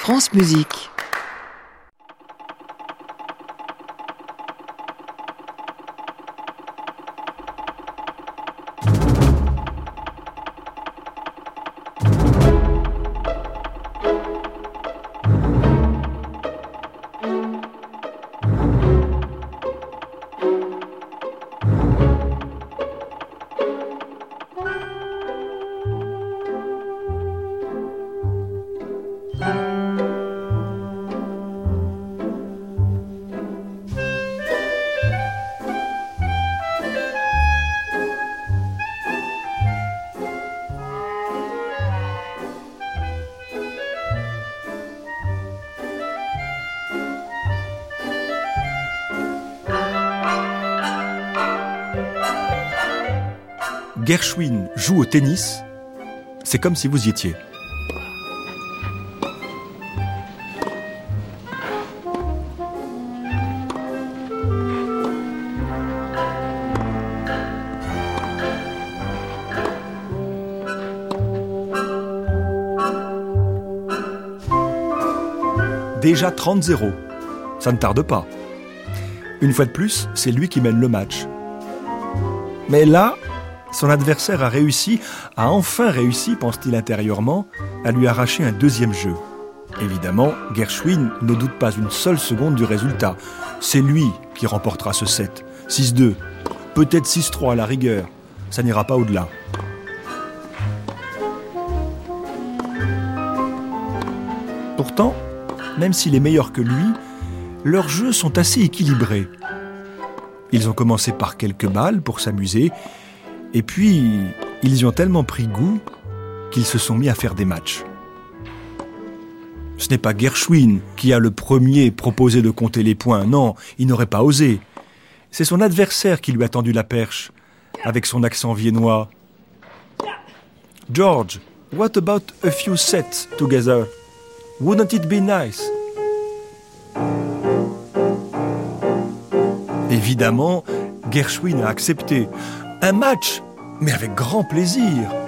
France Musique. Gershwin joue au tennis, c'est comme si vous y étiez. Déjà 30-0, ça ne tarde pas. Une fois de plus, c'est lui qui mène le match. Mais là, son adversaire a enfin réussi, pense-t-il intérieurement, à lui arracher un deuxième jeu. Évidemment, Gershwin ne doute pas une seule seconde du résultat. C'est lui qui remportera ce set. 6-2, peut-être 6-3 à la rigueur. Ça n'ira pas au-delà. Pourtant, même s'il est meilleur que lui, leurs jeux sont assez équilibrés. Ils ont commencé par quelques balles pour s'amuser, et puis ils y ont tellement pris goût qu'ils se sont mis à faire des matchs. Ce n'est pas Gershwin qui a le premier proposé de compter les points, non, il n'aurait pas osé. C'est son adversaire qui lui a tendu la perche, avec son accent viennois. « George, what about a few sets together? Wouldn't it be nice? » Évidemment, Gershwin a accepté. Un match, mais avec grand plaisir.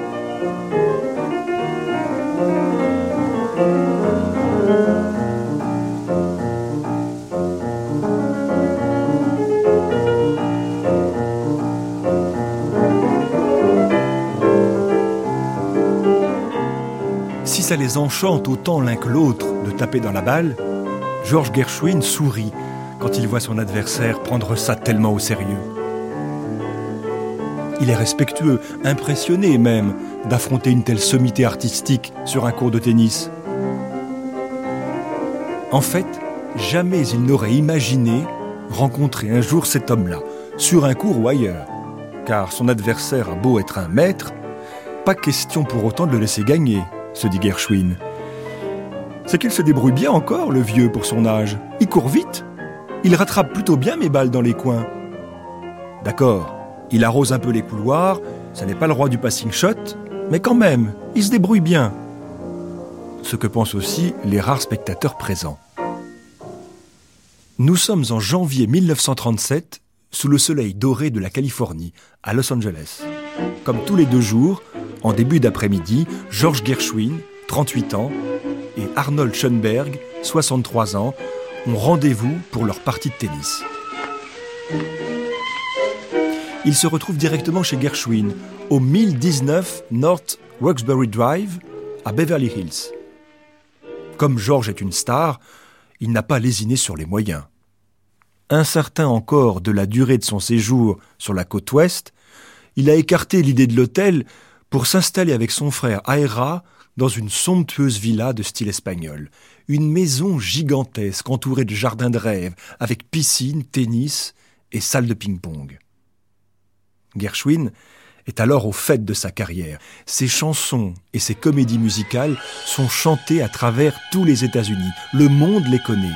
Si ça les enchante autant l'un que l'autre de taper dans la balle, George Gershwin sourit quand il voit son adversaire prendre ça tellement au sérieux. Il est respectueux, impressionné même, d'affronter une telle sommité artistique sur un court de tennis. En fait, jamais il n'aurait imaginé rencontrer un jour cet homme-là, sur un court ou ailleurs. Car son adversaire a beau être un maître, pas question pour autant de le laisser gagner, se dit Gershwin. C'est qu'il se débrouille bien encore, le vieux, pour son âge. Il court vite. Il rattrape plutôt bien mes balles dans les coins. D'accord, il arrose un peu les couloirs, ça n'est pas le roi du passing shot, mais quand même, il se débrouille bien. Ce que pensent aussi les rares spectateurs présents. Nous sommes en janvier 1937, sous le soleil doré de la Californie, à Los Angeles. Comme tous les 2 jours, en début d'après-midi, George Gershwin, 38 ans, et Arnold Schoenberg, 63 ans, ont rendez-vous pour leur partie de tennis. Ils se retrouvent directement chez Gershwin, au 1019 North Roxbury Drive, à Beverly Hills. Comme George est une star, il n'a pas lésiné sur les moyens. Incertain encore de la durée de son séjour sur la côte ouest, il a écarté l'idée de l'hôtel pour s'installer avec son frère Ira dans une somptueuse villa de style espagnol. Une maison gigantesque entourée de jardins de rêve, avec piscine, tennis et salle de ping-pong. Gershwin est alors au faîte de sa carrière. Ses chansons et ses comédies musicales sont chantées à travers tous les États-Unis. Le monde les connaît.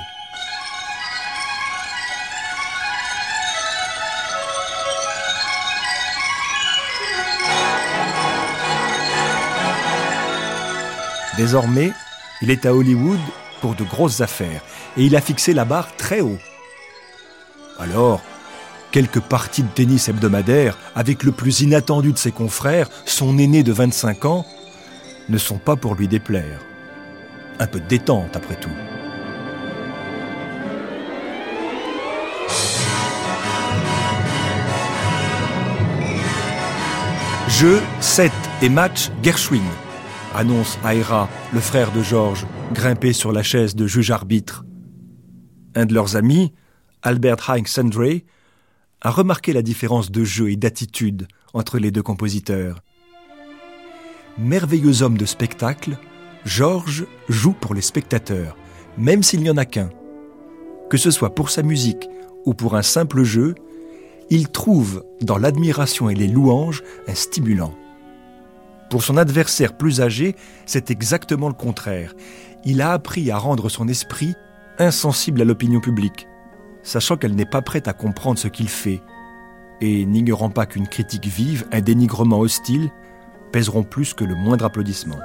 Désormais, il est à Hollywood pour de grosses affaires et il a fixé la barre très haut. Alors, quelques parties de tennis hebdomadaires avec le plus inattendu de ses confrères, son aîné de 25 ans, ne sont pas pour lui déplaire. Un peu de détente, après tout. Jeu, set et match Gershwin, annonce Ira, le frère de George, grimpé sur la chaise de juge-arbitre. Un de leurs amis, Albert Heinz Sandre, a remarqué la différence de jeu et d'attitude entre les deux compositeurs. Merveilleux homme de spectacle, George joue pour les spectateurs, même s'il n'y en a qu'un. Que ce soit pour sa musique ou pour un simple jeu, il trouve dans l'admiration et les louanges un stimulant. Pour son adversaire plus âgé, c'est exactement le contraire. Il a appris à rendre son esprit insensible à l'opinion publique, sachant qu'elle n'est pas prête à comprendre ce qu'il fait, et n'ignorant pas qu'une critique vive, un dénigrement hostile, pèseront plus que le moindre applaudissement.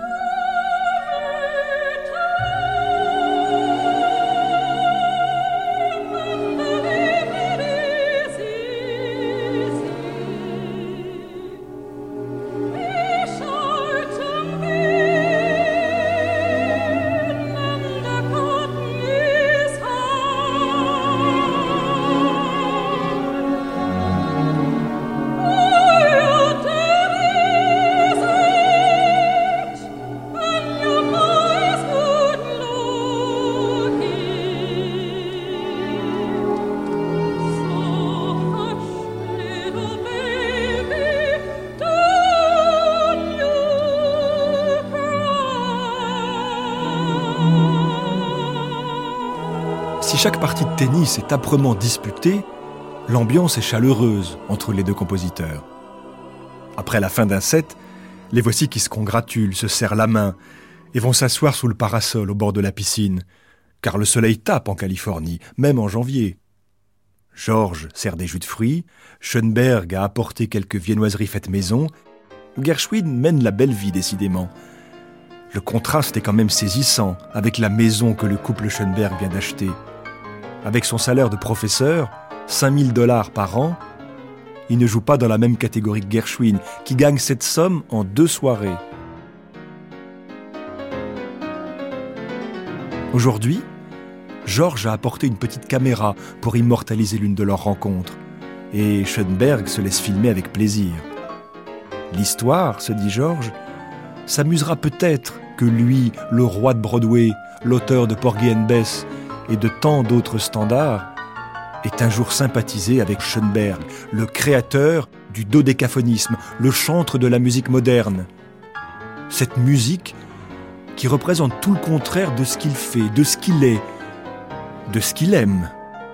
Si chaque partie de tennis est âprement disputée, l'ambiance est chaleureuse entre les deux compositeurs. Après la fin d'un set, les voici qui se congratulent, se serrent la main et vont s'asseoir sous le parasol au bord de la piscine, car le soleil tape en Californie, même en janvier. George sert des jus de fruits, Schoenberg a apporté quelques viennoiseries faites maison, Gershwin mène la belle vie décidément. Le contraste est quand même saisissant avec la maison que le couple Schoenberg vient d'acheter. Avec son salaire de professeur, $5 000 par an, il ne joue pas dans la même catégorie que Gershwin, qui gagne cette somme en 2 soirées. Aujourd'hui, George a apporté une petite caméra pour immortaliser l'une de leurs rencontres, et Schoenberg se laisse filmer avec plaisir. L'histoire, se dit George, s'amusera peut-être que lui, le roi de Broadway, l'auteur de Porgy and Bess et de tant d'autres standards, ait un jour sympathisé avec Schoenberg, le créateur du dodécaphonisme, le chantre de la musique moderne. Cette musique qui représente tout le contraire de ce qu'il fait, de ce qu'il est, de ce qu'il aime.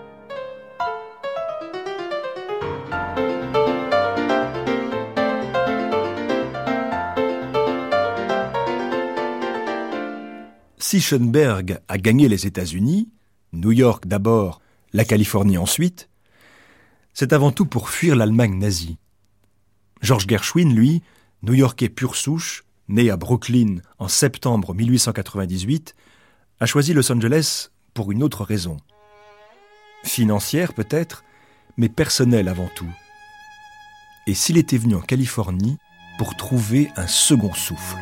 Si Schoenberg a gagné les États-Unis, New York d'abord, la Californie ensuite, c'est avant tout pour fuir l'Allemagne nazie. George Gershwin, lui, New-Yorkais pure souche, né à Brooklyn en septembre 1898, a choisi Los Angeles pour une autre raison. Financière peut-être, mais personnelle avant tout. Et s'il était venu en Californie pour trouver un second souffle.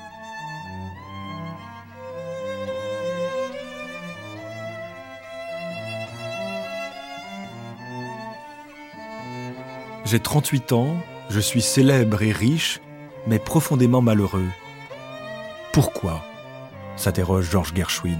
J'ai 38 ans, je suis célèbre et riche, mais profondément malheureux. Pourquoi ? S'interroge George Gershwin.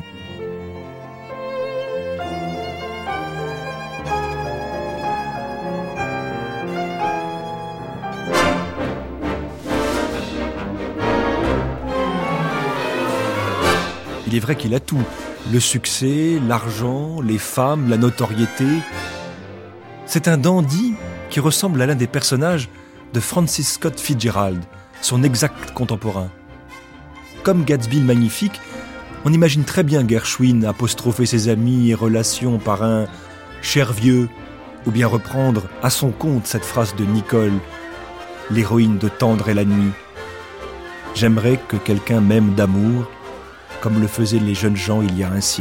Il est vrai qu'il a tout. Le succès, l'argent, les femmes, la notoriété. C'est un dandy qui ressemble à l'un des personnages de Francis Scott Fitzgerald, son exact contemporain. Comme Gatsby le Magnifique, on imagine très bien Gershwin apostropher ses amis et relations par un « cher vieux » ou bien reprendre à son compte cette phrase de Nicole, l'héroïne de Tendre et la nuit. « J'aimerais que quelqu'un m'aime d'amour comme le faisaient les jeunes gens il y a un siècle. »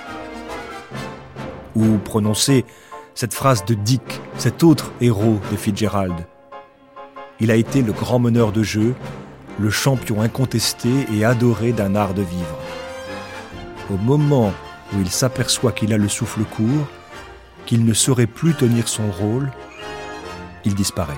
Ou prononcer cette phrase de Dick, cet autre héros de Fitzgerald. Il a été le grand meneur de jeu, le champion incontesté et adoré d'un art de vivre. au moment où il s'aperçoit qu'il a le souffle court, qu'il ne saurait plus tenir son rôle, il disparaît.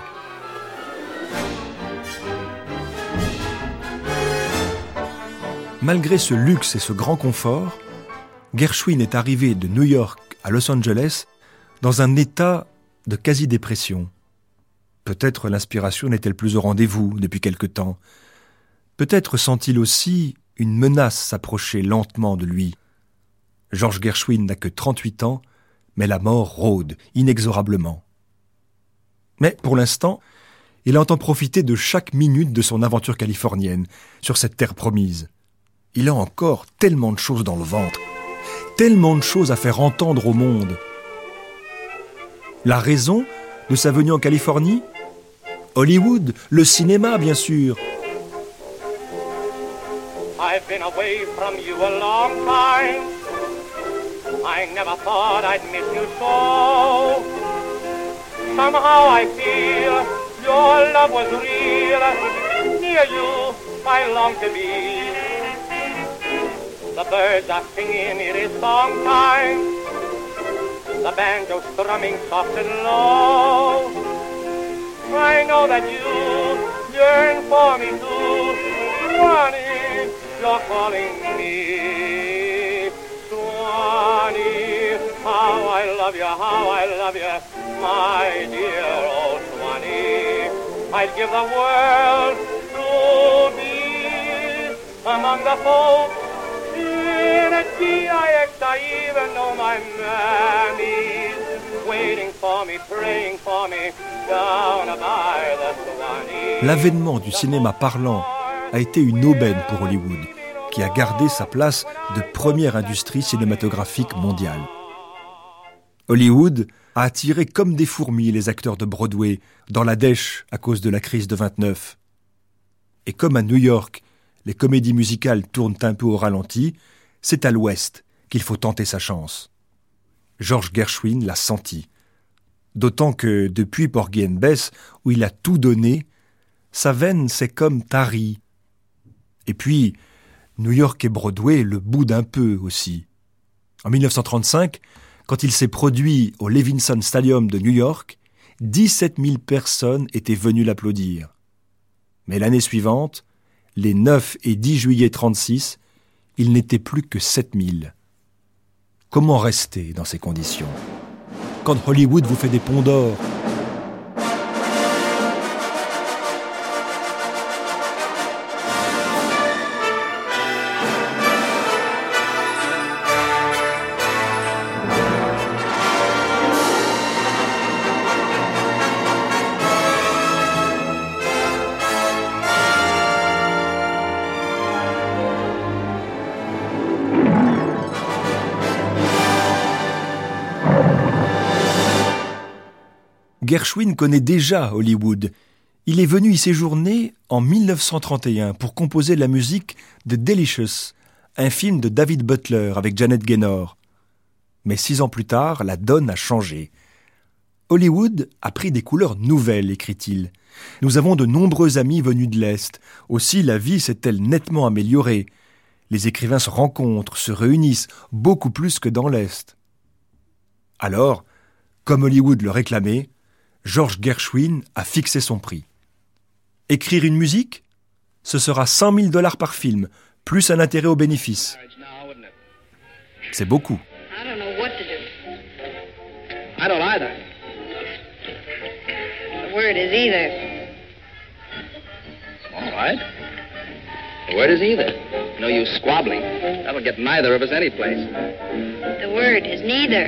Malgré ce luxe et ce grand confort, Gershwin est arrivé de New York à Los Angeles dans un état de quasi-dépression. Peut-être l'inspiration n'est-elle plus au rendez-vous depuis quelque temps. Peut-être sent-il aussi une menace s'approcher lentement de lui. George Gershwin n'a que 38 ans, mais la mort rôde inexorablement. Mais pour l'instant, il entend profiter de chaque minute de son aventure californienne sur cette terre promise. Il a encore tellement de choses dans le ventre, tellement de choses à faire entendre au monde. La raison de sa venue en Californie ? Hollywood, le cinéma bien sûr. I've been away from you a long time. I never thought I'd miss you so. Somehow I feel your love was real. Near you I long to be. The birds are singing, it is song time. The banjo strumming soft and low. I know that you yearn for me too. Swanee, you're calling me. Swanee, how I love you, my dear old Swanee. I'd give the world to be among the folks in a GIX. I even know my mammy's waiting for me, praying for me down by the Swanee. L'avènement du cinéma parlant a été une aubaine pour Hollywood, qui a gardé sa place de première industrie cinématographique mondiale. Hollywood a attiré comme des fourmis les acteurs de Broadway dans la dèche à cause de la crise de 29. Et comme à New York, les comédies musicales tournent un peu au ralenti, c'est à l'Ouest qu'il faut tenter sa chance. George Gershwin l'a senti. D'autant que depuis Porgy and Bess, où il a tout donné, sa veine s'est comme tarie. Et puis, New York et Broadway le boudent un peu aussi. En 1935, quand il s'est produit au Levinson Stadium de New York, 17 000 personnes étaient venues l'applaudir. Mais l'année suivante, les 9 et 10 juillet 1936, il n'était plus que 7 000. Comment rester dans ces conditions ? Quand Hollywood vous fait des ponts d'or, Gershwin connaît déjà Hollywood. Il est venu y séjourner en 1931 pour composer la musique de Delicious, un film de David Butler avec Janet Gaynor. Mais 6 ans plus tard, la donne a changé. Hollywood a pris des couleurs nouvelles, écrit-il. Nous avons de nombreux amis venus de l'Est. Aussi, la vie s'est-elle nettement améliorée. Les écrivains se rencontrent, se réunissent, beaucoup plus que dans l'Est. Alors, comme Hollywood le réclamait, George Gershwin a fixé son prix. Écrire une musique, ce sera $100 000 par film, plus un intérêt aux bénéfices. C'est beaucoup. I don't know what to do. I don't either. The word is either. All right. The word is either. No use squabbling. That'll get neither of us any place. The word is neither.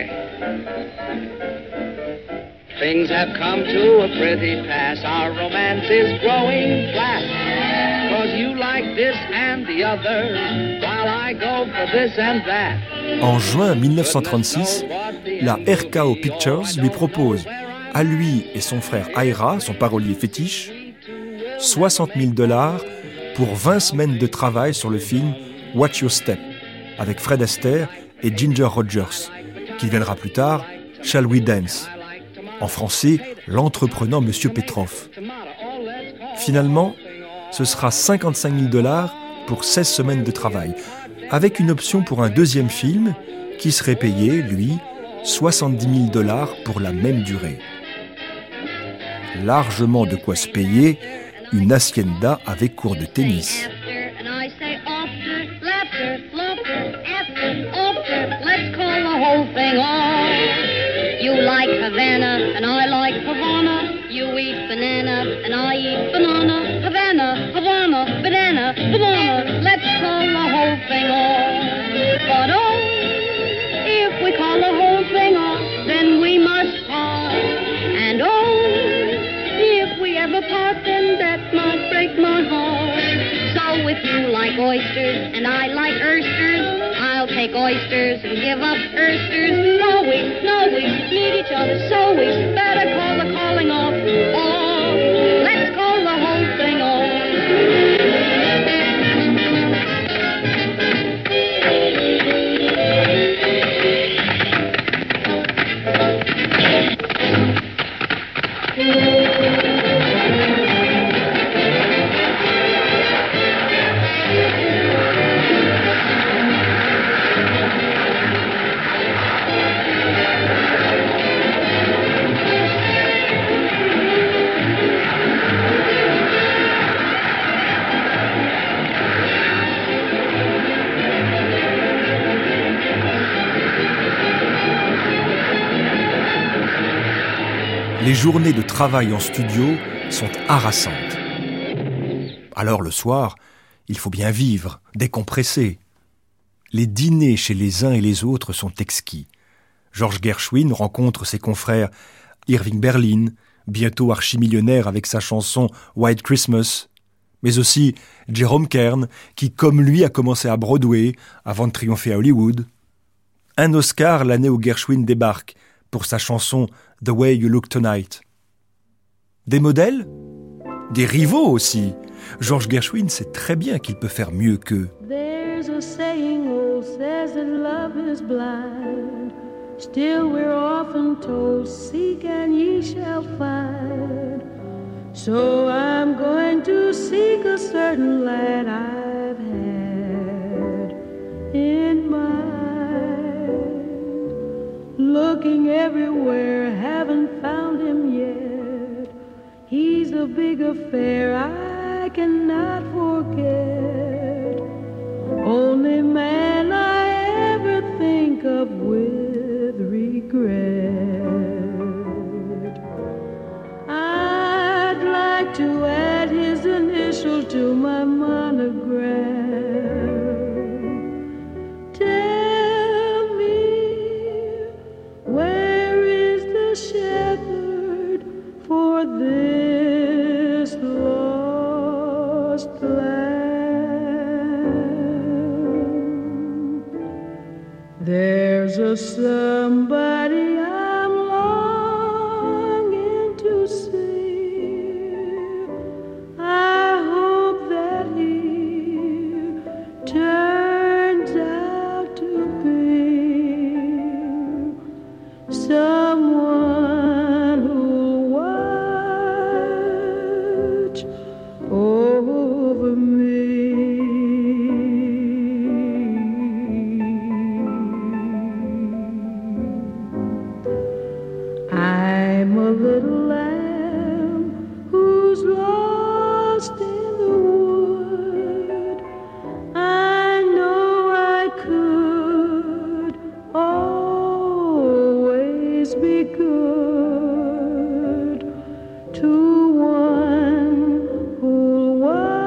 Things have come to a pretty pass. Our romance is growing flat. 'Cause you like this and the other, while I go for this and that. En juin 1936, la RKO Pictures lui propose, à lui et son frère Ira, son parolier fétiche, $60 000 pour 20 semaines de travail sur le film Watch Your Step, avec Fred Astaire et Ginger Rogers, qui viendra plus tard Shall We Dance. En français, l'entreprenant Monsieur Petroff. Finalement, ce sera $55 000 pour 16 semaines de travail. avec une option pour un deuxième film qui serait payé, lui, $70,000 pour la même durée. Largement de quoi se payer une hacienda avec cours de tennis. You like Havana and I like Havana. You eat banana and I eat banana. Havana, Havana, banana, banana. Let's call the whole thing off. But oh, if we call the whole thing off, then we must part. And oh, if we ever part, then that might break my heart. So if you like oysters and I like oysters, I'll take oysters and give up oysters. No, we need each other, so we better call the calling off. Oh, let's call the whole thing off. Les journées de travail en studio sont harassantes. Alors le soir, il faut bien vivre, décompresser. Les dîners chez les uns et les autres sont exquis. George Gershwin rencontre ses confrères Irving Berlin, bientôt archimillionnaire avec sa chanson White Christmas, mais aussi Jerome Kern, qui comme lui a commencé à Broadway avant de triompher à Hollywood. Un Oscar l'année où Gershwin débarque pour sa chanson The Way You Look Tonight. Des modèles ? Des rivaux aussi. George Gershwin sait très bien qu'il peut faire mieux qu'eux. There's a saying old says that love is blind. Still we're often told, seek and ye shall find. So I'm going to seek a certain lad I've had in mind. Looking everywhere, haven't found him yet. He's a big affair I cannot forget. Only man I ever think of with regret. I'd like to add his initial to my monogram. Tell me, where is the shepherd for this lost lamb? There's a somebody I'm longing to see. I hope that he turns out to be someone who'll watch over me. I'm a little lamb who's lost in the wood. I know I could always be good to one who'll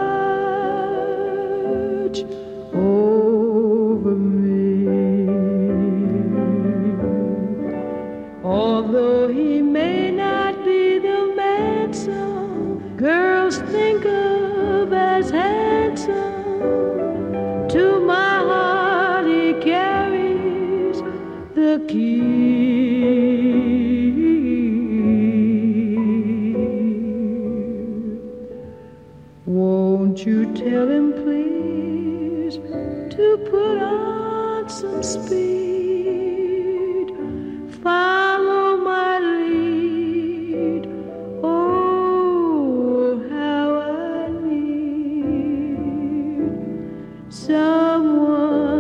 watch over me. Although he may not be the man some girls think of as handsome, to my heart he carries the key. Won't you tell him please to put on some speed, follow my lead. Oh, how I need someone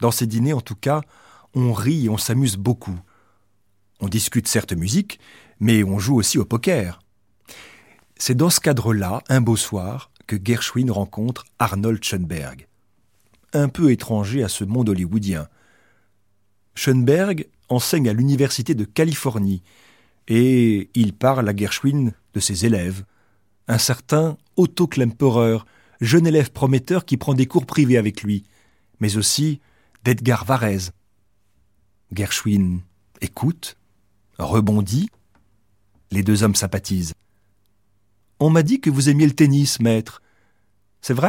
Dans ces dîners, en tout cas, on rit et on s'amuse beaucoup. On discute certes musique, mais on joue aussi au poker. C'est dans ce cadre-là, un beau soir, que Gershwin rencontre Arnold Schoenberg. Un peu étranger à ce monde hollywoodien. Schoenberg enseigne à l'université de Californie et il parle à Gershwin de ses élèves. Un certain Otto Klemperer, jeune élève prometteur qui prend des cours privés avec lui, mais aussi d'Edgar Varèse. Gershwin écoute, rebondit. Les deux hommes sympathisent. « On m'a dit que vous aimiez le tennis, maître. C'est vrai ?»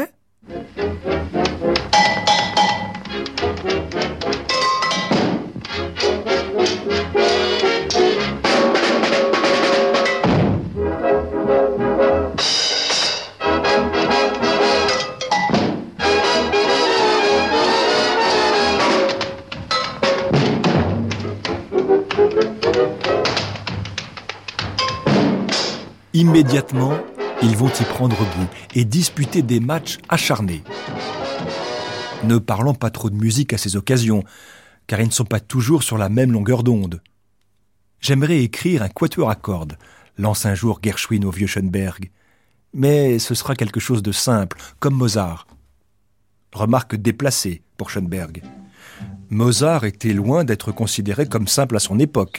Immédiatement, ils vont y prendre goût et disputer des matchs acharnés. Ne parlons pas trop de musique à ces occasions, car ils ne sont pas toujours sur la même longueur d'onde. J'aimerais écrire un quatuor à cordes, lance un jour Gershwin au vieux Schoenberg. Mais ce sera quelque chose de simple, comme Mozart. Remarque déplacée pour Schoenberg. Mozart était loin d'être considéré comme simple à son époque.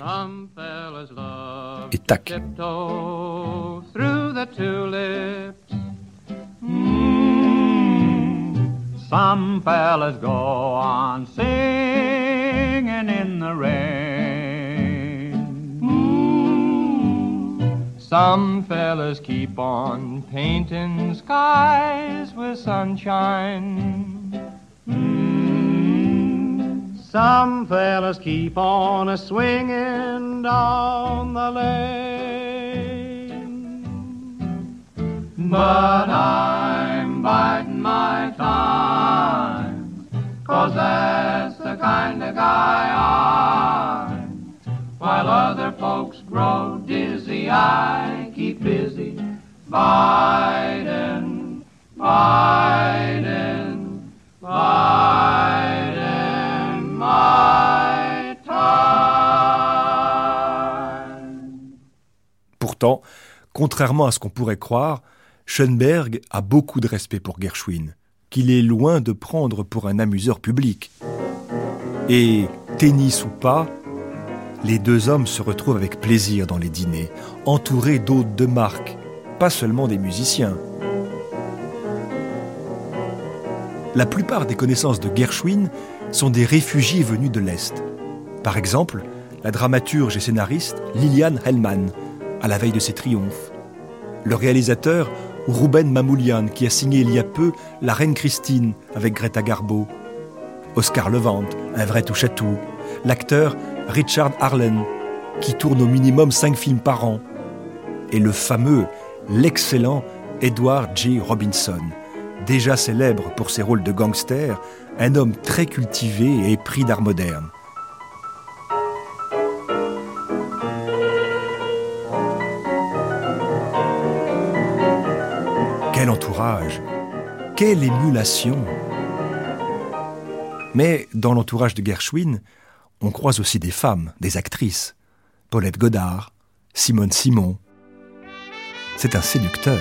Et tac. Through the tulips. Some fellas go on singing in the rain. Some fellas keep on painting skies with sunshine. Some fellas keep on a-swinging down the lane. But I'm biding my time, 'cause that's the kind of guy I'm. While other folks grow dizzy, I keep busy, biding, biding, biding my time. Pourtant, contrairement à ce qu'on pourrait croire, Schoenberg a beaucoup de respect pour Gershwin, qu'il est loin de prendre pour un amuseur public. Et, tennis ou pas, les deux hommes se retrouvent avec plaisir dans les dîners, entourés d'hôtes de marque, pas seulement des musiciens. La plupart des connaissances de Gershwin sont des réfugiés venus de l'Est. Par exemple, la dramaturge et scénariste Liliane Hellman, à la veille de ses triomphes. Le réalisateur Rouben Mamoulian, qui a signé il y a peu La Reine Christine avec Greta Garbo. Oscar Levant, un vrai touche-à-tout. L'acteur Richard Arlen, qui tourne au minimum 5 films par an. Et le fameux, l'excellent Edward G. Robinson, déjà célèbre pour ses rôles de gangster, un homme très cultivé et épris d'art moderne. Quel entourage! Quelle émulation! Mais dans l'entourage de Gershwin, on croise aussi des femmes, des actrices. Paulette Goddard, Simone Simon. C'est un séducteur.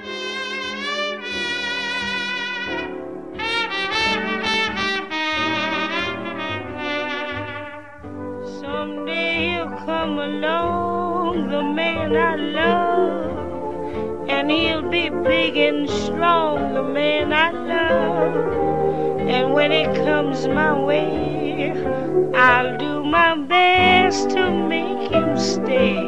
Someday he'll come along, the man I love. And he'll be big and strong, the man I love. And when it comes my way, I'll do my best to make him stay.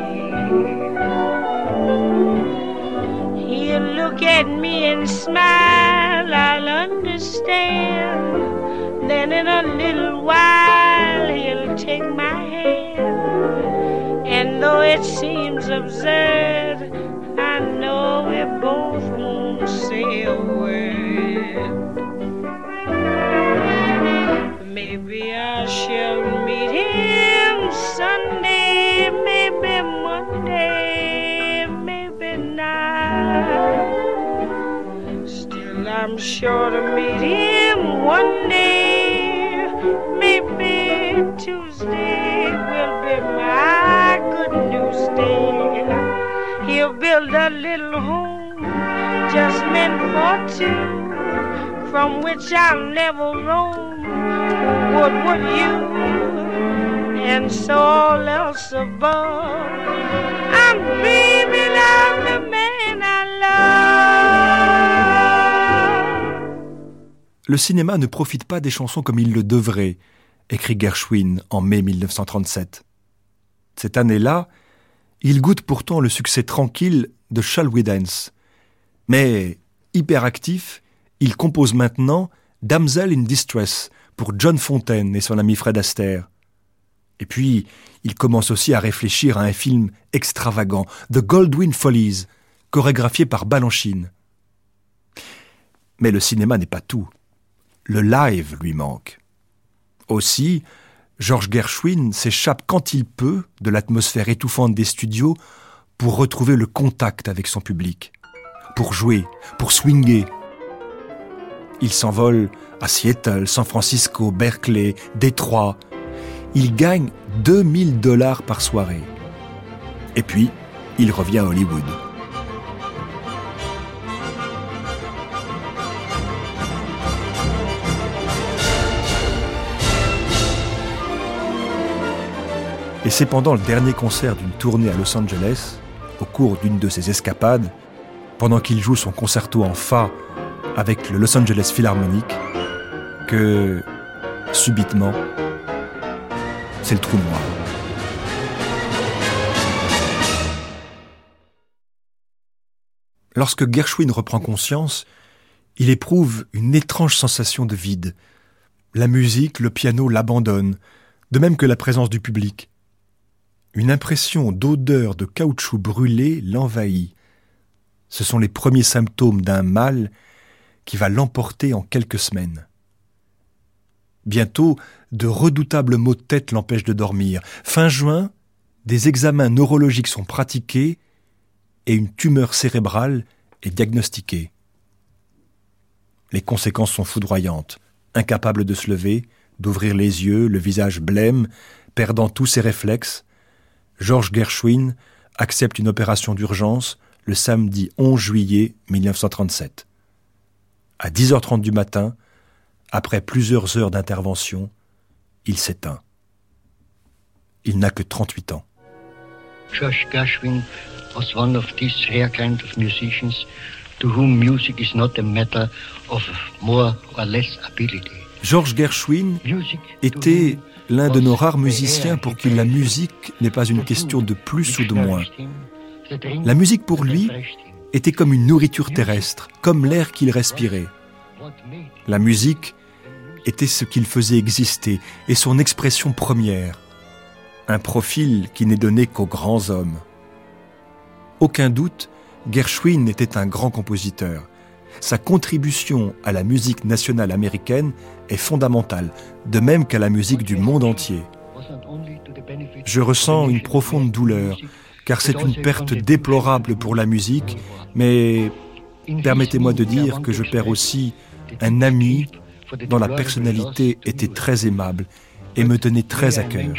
He'll look at me and smile, I'll understand. Then in a little while, he'll take my hand. And though it seems absurd, I know we both won't say a word. Maybe I shall meet him Sunday, maybe Monday, maybe not. Still I'm sure to meet him one day, Maybe Tuesday will be my good news day. He'll build a little home just meant for two, from which I'll never roam. What would you? And so all else above, I'm dreaming of the man I love. Le cinéma ne profite pas des chansons comme il le devrait, écrit Gershwin en mai 1937. Cette année-là, il goûte pourtant le succès tranquille de Shall We Dance. Mais, hyperactif, il compose maintenant Damsel in Distress pour John Fontaine et son ami Fred Astaire. Et puis, il commence aussi à réfléchir à un film extravagant, The Goldwyn Follies, chorégraphié par Balanchine. Mais le cinéma n'est pas tout. Le live lui manque. Aussi, George Gershwin s'échappe quand il peut de l'atmosphère étouffante des studios pour retrouver le contact avec son public, pour jouer, pour swinger. Il s'envole à Seattle, San Francisco, Berkeley, Détroit. Il gagne $2000 par soirée. Et puis, il revient à Hollywood. Et c'est pendant le dernier concert d'une tournée à Los Angeles, au cours d'une de ses escapades, pendant qu'il joue son concerto en fa avec le Los Angeles Philharmonic, que, subitement, c'est le trou noir. Lorsque Gershwin reprend conscience, il éprouve une étrange sensation de vide. La musique, le piano l'abandonnent, de même que la présence du public. Une impression d'odeur de caoutchouc brûlé l'envahit. Ce sont les premiers symptômes d'un mal qui va l'emporter en quelques semaines. Bientôt, de redoutables maux de tête l'empêchent de dormir. Fin juin, des examens neurologiques sont pratiqués et une tumeur cérébrale est diagnostiquée. Les conséquences sont foudroyantes. Incapable de se lever, d'ouvrir les yeux, le visage blême, perdant tous ses réflexes, George Gershwin accepte une opération d'urgence le samedi 11 juillet 1937. À 10h30 du matin, après plusieurs heures d'intervention, il s'éteint. Il n'a que 38 ans. George Gershwin was one of these rare kind of musicians to whom music is not a matter of more or less ability. George Gershwin était l'un de nos rares musiciens pour qui la musique n'est pas une question de plus ou de moins. La musique pour lui était comme une nourriture terrestre, comme l'air qu'il respirait. La musique était ce qu'il faisait exister et son expression première, un profil qui n'est donné qu'aux grands hommes. Aucun doute, Gershwin était un grand compositeur. Sa contribution à la musique nationale américaine est fondamentale, de même qu'à la musique du monde entier. Je ressens une profonde douleur, car c'est une perte déplorable pour la musique, mais permettez-moi de dire que je perds aussi un ami dont la personnalité était très aimable et me tenait très à cœur.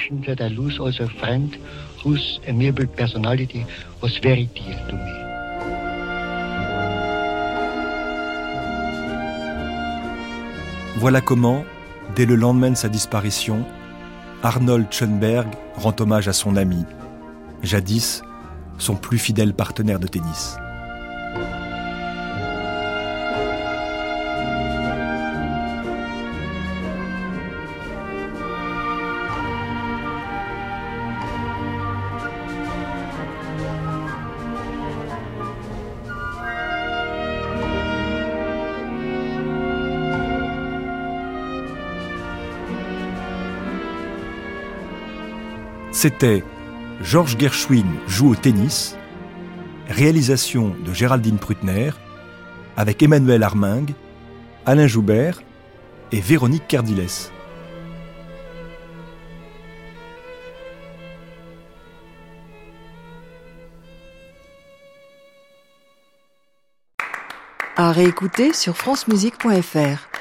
Voilà comment, dès le lendemain de sa disparition, Arnold Schoenberg rend hommage à son ami, jadis son plus fidèle partenaire de tennis. C'était George Gershwin joue au tennis, réalisation de Géraldine Prutner, avec Emmanuel Armingue, Alain Joubert et Véronique Cardiles. À réécouter sur francemusique.fr.